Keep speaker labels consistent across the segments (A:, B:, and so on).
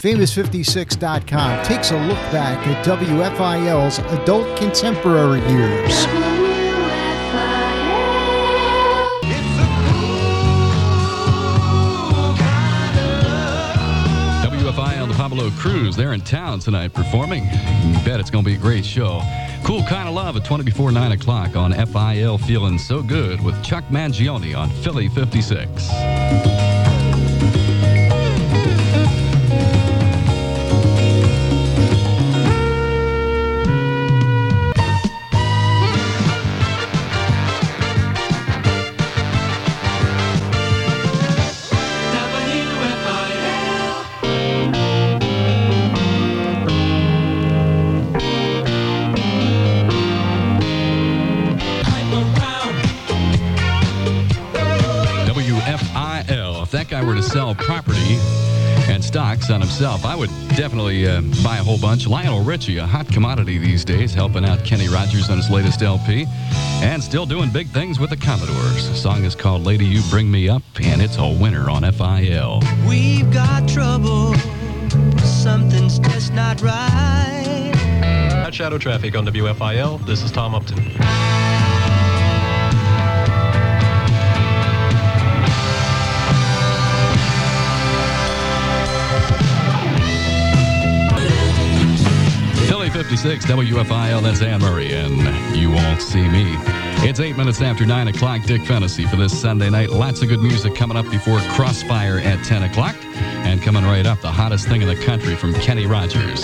A: Famous56.com takes a look back at WFIL's adult contemporary years.
B: WFIL, the Pablo Cruz, they're in town tonight performing. You bet it's going to be a great show. Cool Kind of Love at 20 before 9 o'clock on FIL, Feeling So Good with Chuck Mangione on Philly 56. Were to sell property and stocks on himself, I would definitely buy a whole bunch. Lionel Richie, a hot commodity these days, helping out Kenny Rogers on his latest LP and still doing big things with the Commodores. The song is called Lady You Bring Me Up, and it's a winner on FIL.
C: We've got trouble, something's just not right.
D: At Shadow Traffic on WFIL, this is Tom Upton.
B: Philly 56, WFIL, that's Ann Murray, and You Won't See Me. It's 8 minutes after 9 o'clock, Dick Fennessy for this Sunday night. Lots of good music coming up before Crossfire at 10 o'clock. And coming right up, the hottest thing in the country from Kenny Rogers.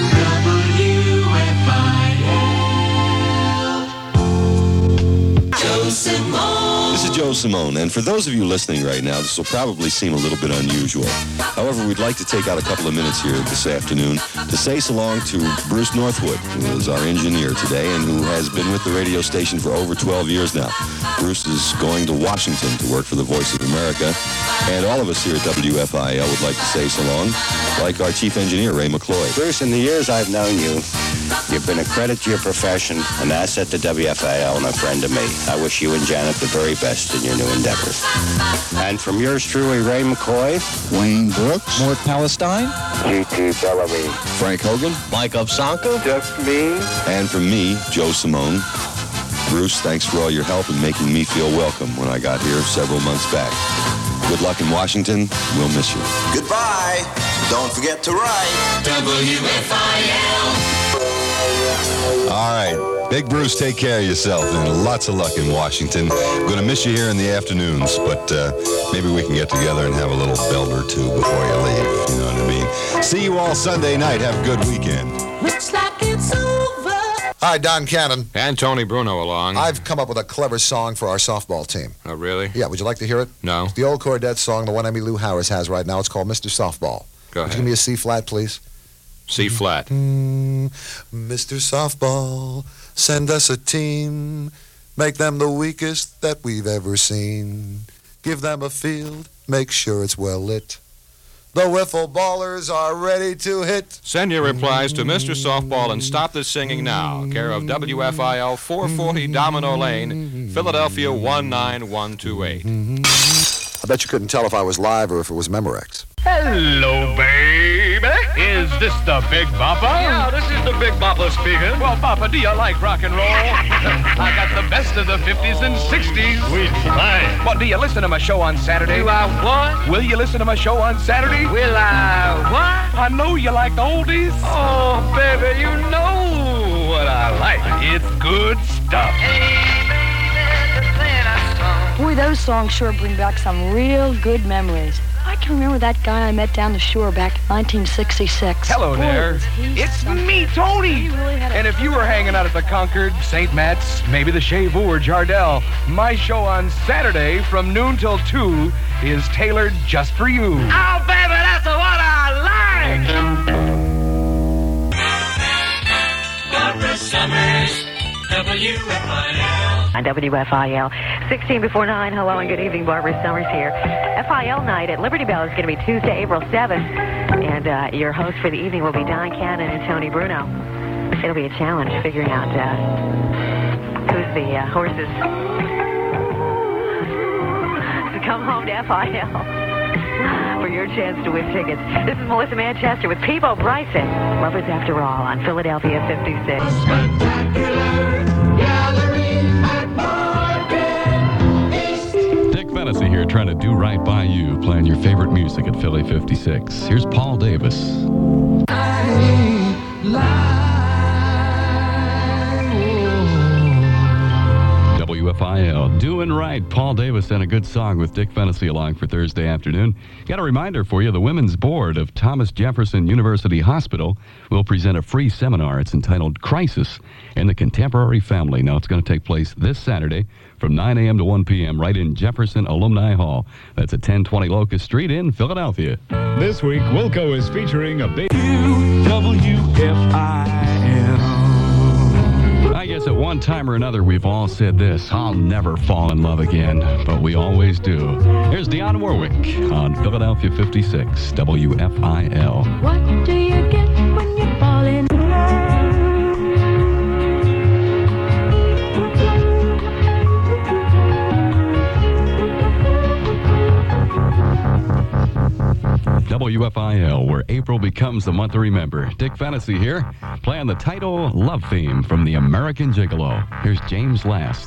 E: Joe Simone. This is Joe Simone, and for those of you listening right now, this will probably seem a little bit unusual. However, we'd like to take out a couple of minutes here this afternoon to say so long to Bruce Northwood, who is our engineer today and who has been with the radio station for over 12 years now. Bruce is going to Washington to work for the Voice of America, and all of us here at WFIL would like to say so long, like our chief engineer, Ray McCloy.
F: Bruce, in the years I've known you, you've been a credit to your profession, an asset to WFIL, and a friend to me. I wish you and Janet the very best in your new endeavors. And from yours truly, Ray McCoy,
G: Wayne Brooks,
H: Mort Palestine,
F: G.T. Bellamy,
E: Frank Hogan,
H: Mike Obsanka,
F: just me,
E: and from me, Joe Simone. Bruce, thanks for all your help in making me feel welcome when I got here several months back. Good luck in Washington. We'll miss you.
I: Goodbye. Don't forget to write WFIL.
E: All right. Big Bruce, take care of yourself, and lots of luck in Washington. I'm going to miss you here in the afternoons, but maybe we can get together and have a little belt or two before you leave. You know what I mean? See you all Sunday night. Have a good weekend.
J: Looks like it's over.
K: Hi, Don Cannon.
L: And Tony Bruno along.
K: I've come up with a clever song for our softball team.
L: Oh, really?
K: Yeah, would you like to hear it?
L: No.
K: It's the old Chordette song, the one Emmylou Harris has right now. It's called Mr. Softball.
L: Go ahead.
K: Would you give me a C flat, please?
L: C flat.
K: Mr. Softball, send us a team. Make them the weakest that we've ever seen. Give them a field, make sure it's well lit. The wiffle ballers are ready to hit.
L: Send your replies to Mr. Softball and stop the singing now. Care of WFIL 440 Domino Lane, Philadelphia 19128.
K: I bet you couldn't tell if I was live or if it was Memorex.
M: Hello, baby. Is this the Big Bopper?
N: Yeah, this is the Big Bopper speaking.
M: Well, Bopper, do you like rock and roll? I got the best of the 50s and 60s.
N: Sweet fine.
M: Well, do you listen to my show on Saturday?
N: Do I what?
M: Will you listen to my show on Saturday?
N: Will I what?
M: I know you like the oldies.
N: Oh, baby, you know what I like.
M: It's good stuff.
O: Boy, those songs sure bring back some real good memories. I can remember that guy I met down the shore back in 1966.
M: Hello there. It's me, Tony.
O: Really
M: and if you were hanging out at the Concord, St. Matt's, maybe the Shave or Jardel, my show on Saturday from noon till 2 is tailored just for you.
N: Oh, baby, that's what I like.
J: Barbara Summers, WFIL.
P: On WFIL, 16 before 9. Hello and good evening. Barbara Summers here. FIL night at Liberty Bell is going to be Tuesday, April 7th. And your hosts for the evening will be Don Cannon and Tony Bruno. It'll be a challenge figuring out who's the horses to come home to FIL for your chance to win tickets. This is Melissa Manchester with Peebo Bryson. Lovers After All on Philadelphia 56.
B: Dick Fennessy here trying to do right by you, playing your favorite music at Philly 56. Here's Paul Davis. WFIL, doing right. Paul Davis and a good song with Dick Fennessy along for Thursday afternoon. Got a reminder for you. The Women's Board of Thomas Jefferson University Hospital will present a free seminar. It's entitled Crisis in the Contemporary Family. Now, it's going to take place this Saturday from 9 a.m. to 1 p.m. right in Jefferson Alumni Hall. That's at 1020 Locust Street in Philadelphia.
G: This week, Wilco is featuring a big WFIL.
B: I guess at one time or another we've all said this: I'll never fall in love again, but we always do. Here's Dionne Warwick on Philadelphia 56 WFIL.
J: What do you get when you fall in
B: WFIL, where April becomes the month to remember. Dick Fennessy here, playing the title love theme from the American Gigolo. Here's James Last.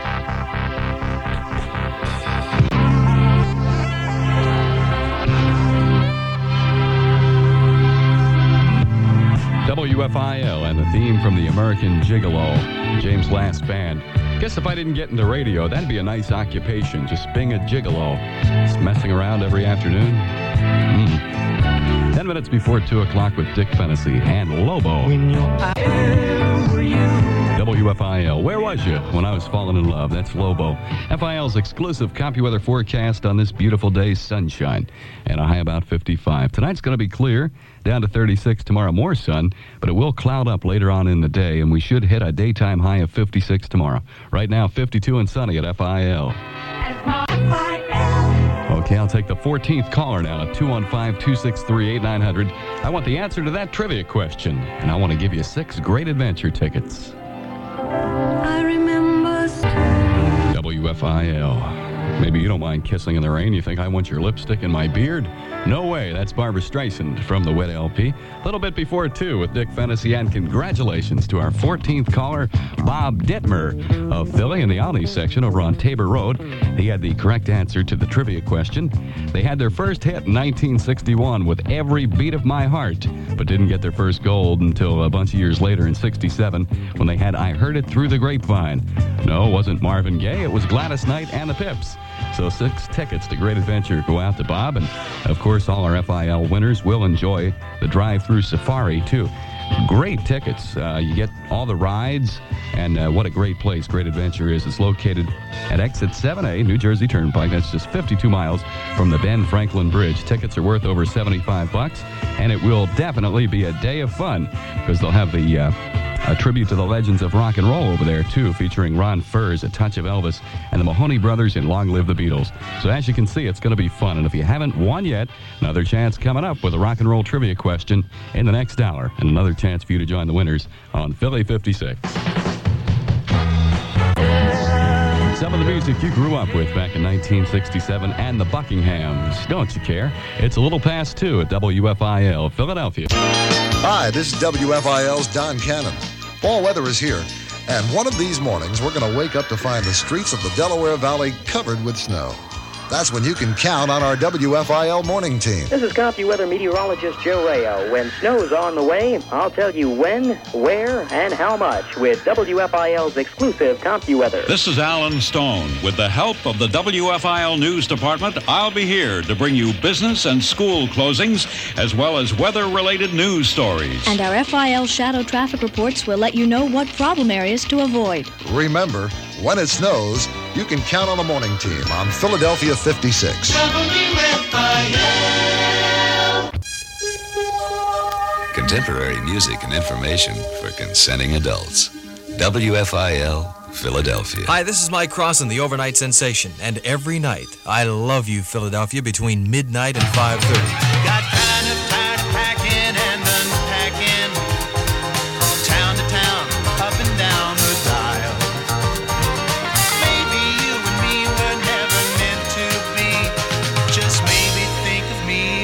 B: WFIL and the theme from the American Gigolo, James Last Band. Guess if I didn't get into radio, that'd be a nice occupation, just being a gigolo. Just messing around every afternoon. 10 minutes before 2 o'clock with Dick Fennessy and Lobo. WFIL, where was you when I was falling in love? That's Lobo. FIL's exclusive CompuWeather forecast on this beautiful day, sunshine, and a high about 55. Tonight's going to be clear, down to 36. Tomorrow, more sun, but it will cloud up later on in the day, and we should hit a daytime high of 56 tomorrow. Right now, 52 and sunny at FIL. Okay, I'll take the 14th caller now at 215-263-8900. I want the answer to that trivia question, and I want to give you 6 great adventure tickets.
J: I remember
B: WFIL. Maybe you don't mind kissing in the rain. You think I want your lipstick in my beard? No way. That's Barbara Streisand from the Wet LP. A little bit before 2 with Dick Fennessy, and congratulations to our 14th caller, Bob Dittmer of Philly in the Olney section over on Tabor Road. He had the correct answer to the trivia question. They had their first hit in 1961 with Every Beat of My Heart, but didn't get their first gold until a bunch of years later in 67 when they had I Heard It Through the Grapevine. No, it wasn't Marvin Gaye. It was Gladys Knight and the Pips. So 6 tickets to Great Adventure go out to Bob. And, of course, all our FIL winners will enjoy the drive-through safari, too. Great tickets. You get all the rides, and what a great place Great Adventure is. It's located at Exit 7A, New Jersey Turnpike. That's just 52 miles from the Ben Franklin Bridge. Tickets are worth over $75, and it will definitely be a day of fun because they'll have the a tribute to the legends of rock and roll over there, too, featuring Ron Furz, A Touch of Elvis, and the Mahoney Brothers in Long Live the Beatles. So as you can see, it's going to be fun. And if you haven't won yet, another chance coming up with a rock and roll trivia question in the next hour, and another chance for you to join the winners on Philly 56. Some of the music you grew up with back in 1967 and the Buckinghams. Don't you care? It's a little past 2 at WFIL Philadelphia.
K: Hi, this is WFIL's Don Cannon. Fall weather is here, and one of these mornings we're going to wake up to find the streets of the Delaware Valley covered with snow. That's when you can count on our WFIL morning team.
Q: This is CompuWeather meteorologist Joe Rayo. When snow's on the way, I'll tell you when, where, and how much with WFIL's exclusive CompuWeather.
R: This is Alan Stone. With the help of the WFIL News Department, I'll be here to bring you business and school closings, as well as weather-related news stories.
S: And our FIL shadow traffic reports will let you know what problem areas to avoid.
K: Remember, when it snows, you can count on the morning team on Philadelphia 56.
T: Contemporary music and information for consenting adults. WFIL, Philadelphia.
U: Hi, this is Mike Crossan, the overnight sensation. And every night, I love you, Philadelphia, between midnight and 5:30.
C: Got kind of tired of packing and unpacking, town to town, up and down the dial. Maybe you and me were never meant to be. Just maybe think of me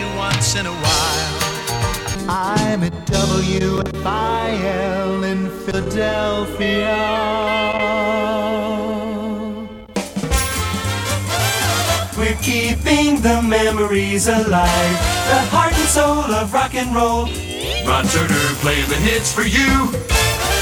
C: once in a while.
A: I'm at WFIL in Philadelphia.
V: We're keeping the memories alive, the heart and soul of rock and roll.
C: Ron Turner playing the hits for you.